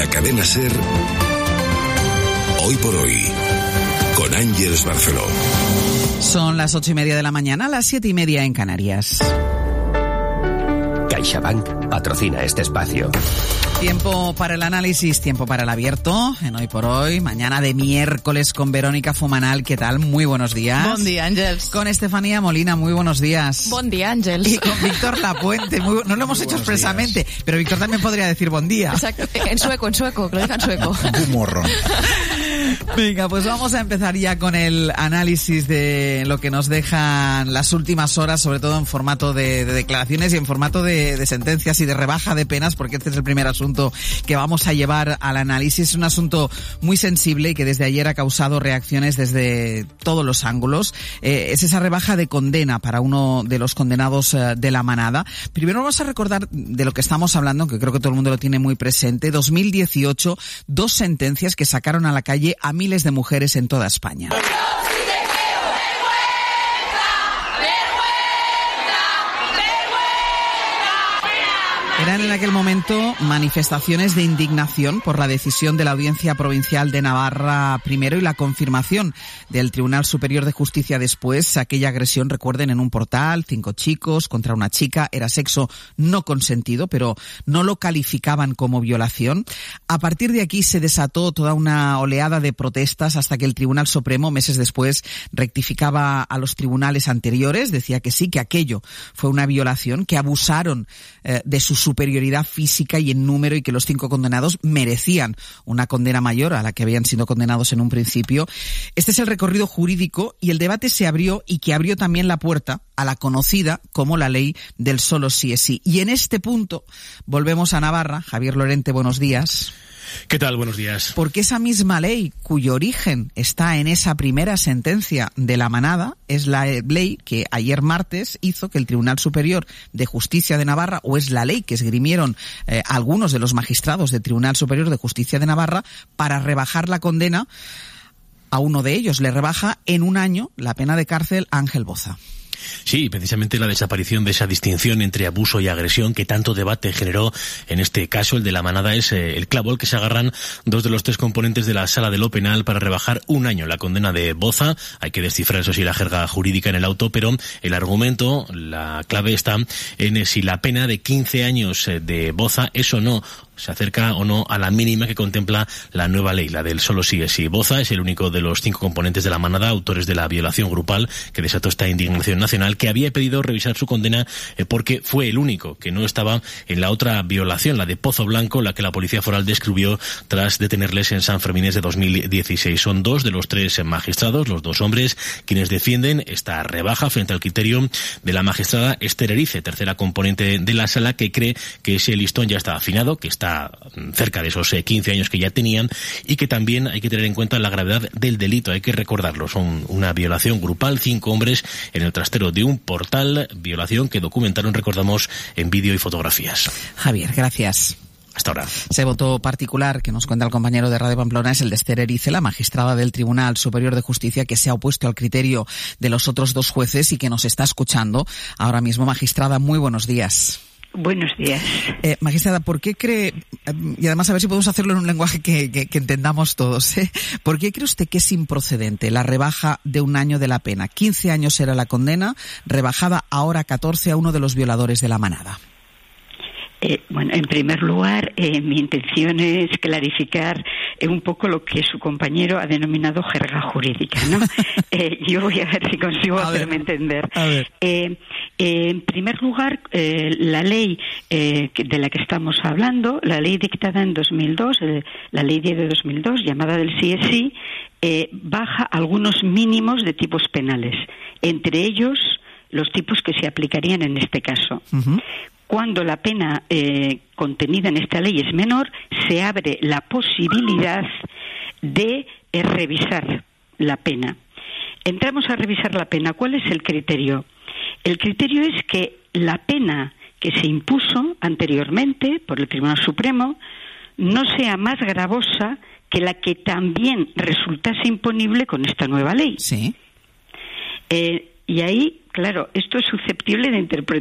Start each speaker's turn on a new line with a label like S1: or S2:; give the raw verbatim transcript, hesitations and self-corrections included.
S1: cadena SER, Hoy por Hoy, con Ángeles Barceló.
S2: Son las ocho y media de la mañana, las siete y media en Canarias.
S3: CaixaBank patrocina este espacio.
S2: Tiempo para el análisis, tiempo para el abierto, en Hoy por Hoy, mañana de miércoles con Verónica Fumanal. ¿Qué tal? Muy buenos días.
S4: Buen día, Ángels.
S2: Con Estefanía Molina, muy buenos días.
S4: Buen día, Ángels.
S2: Y con Víctor Lapuente, muy, no lo hemos muy hecho expresamente, días. Pero Víctor también podría decir buen día.
S4: Exacto, en sueco, en sueco, que lo diga en sueco.
S5: Un morro.
S2: Venga, pues vamos a empezar ya con el análisis de lo que nos dejan las últimas horas, sobre todo en formato de, de declaraciones y en formato de, de sentencias y de rebaja de penas, porque este es el primer asunto que vamos a llevar al análisis. Es un asunto muy sensible y que desde ayer ha causado reacciones desde todos los ángulos. Eh, es esa rebaja de condena para uno de los condenados eh, de la manada. Primero vamos a recordar de lo que estamos hablando, que creo que todo el mundo lo tiene muy presente. dos mil dieciocho, dos sentencias que sacaron a la calle a miles de mujeres en toda España. Eran en aquel momento manifestaciones de indignación por la decisión de la Audiencia Provincial de Navarra primero y la confirmación del Tribunal Superior de Justicia después. Aquella agresión, recuerden, en un portal, cinco chicos contra una chica, era sexo no consentido, pero no lo calificaban como violación. A partir de aquí se desató toda una oleada de protestas hasta que el Tribunal Supremo, meses después, rectificaba a los tribunales anteriores, decía que sí, que aquello fue una violación, que abusaron eh, de sus superioridad física y en número y que los cinco condenados merecían una condena mayor a la que habían sido condenados en un principio. Este es el recorrido jurídico y el debate se abrió y que abrió también la puerta a la conocida como la ley del solo sí es sí. Y en este punto volvemos a Navarra. Javier Lorente, buenos días.
S6: ¿Qué tal? Buenos días.
S2: Porque esa misma ley, cuyo origen está en esa primera sentencia de la manada, es la ley que ayer martes hizo que el Tribunal Superior de Justicia de Navarra, o es la ley que esgrimieron eh, algunos de los magistrados del Tribunal Superior de Justicia de Navarra para rebajar la condena a uno de ellos. Le rebaja en un año la pena de cárcel a Ángel Boza.
S6: Sí, precisamente la desaparición de esa distinción entre abuso y agresión que tanto debate generó en este caso, el de la manada, es eh, el clavo al que se agarran dos de los tres componentes de la Sala de lo Penal para rebajar un año la condena de Boza. Hay que descifrar, eso sí, la jerga jurídica en el auto, pero el argumento, la clave está en si la pena de quince años de Boza es o no se acerca o no a la mínima que contempla la nueva ley, la del solo sí es sí. Boza es el único de los cinco componentes de la manada, autores de la violación grupal que desató esta indignación nacional, que había pedido revisar su condena eh, porque fue el único que no estaba en la otra violación, la de Pozo Blanco, la que la Policía Foral descubrió tras detenerles en San Fermines de dos mil dieciséis. Son dos de los tres magistrados, los dos hombres, quienes defienden esta rebaja frente al criterio de la magistrada Esther Erice, tercera componente de la sala, que cree que ese listón ya está afinado, que está cerca de esos quince años que ya tenían, y que también hay que tener en cuenta la gravedad del delito. Hay que recordarlo, son una violación grupal, cinco hombres en el trastero de un portal, violación que documentaron, recordamos, en vídeo y fotografías.
S2: Javier, gracias.
S6: Hasta ahora.
S2: Ese voto particular que nos cuenta el compañero de Radio Pamplona es el de Esther Erice, la magistrada del Tribunal Superior de Justicia, que se ha opuesto al criterio de los otros dos jueces y que nos está escuchando ahora mismo. Magistrada, muy buenos días.
S7: Buenos días.
S2: Eh, magistrada, ¿por qué cree, y además a ver si podemos hacerlo en un lenguaje que, que, que entendamos todos, ¿eh? ¿por qué cree usted que es improcedente la rebaja de un año de la pena? quince años era la condena, rebajada ahora a catorce a uno de los violadores de la manada.
S7: Eh, bueno, en primer lugar, eh, mi intención es clarificar eh, un poco lo que su compañero ha denominado jerga jurídica, ¿no? eh, yo voy a ver si consigo a hacerme ver, entender. A ver. Eh, eh, en primer lugar, eh, la ley eh, de la que estamos hablando, la ley dictada en dos mil dos, eh, la ley diez de dos mil dos, llamada del sí es sí, eh, baja algunos mínimos de tipos penales, entre ellos los tipos que se aplicarían en este caso. Uh-huh. Cuando la pena eh, contenida en esta ley es menor, se abre la posibilidad de eh, revisar la pena. Entramos a revisar la pena. ¿Cuál es el criterio? El criterio es que la pena que se impuso anteriormente por el Tribunal Supremo no sea más gravosa que la que también resultase imponible con esta nueva ley.
S2: Sí.
S7: Eh, y ahí, claro, esto es susceptible de interpretación.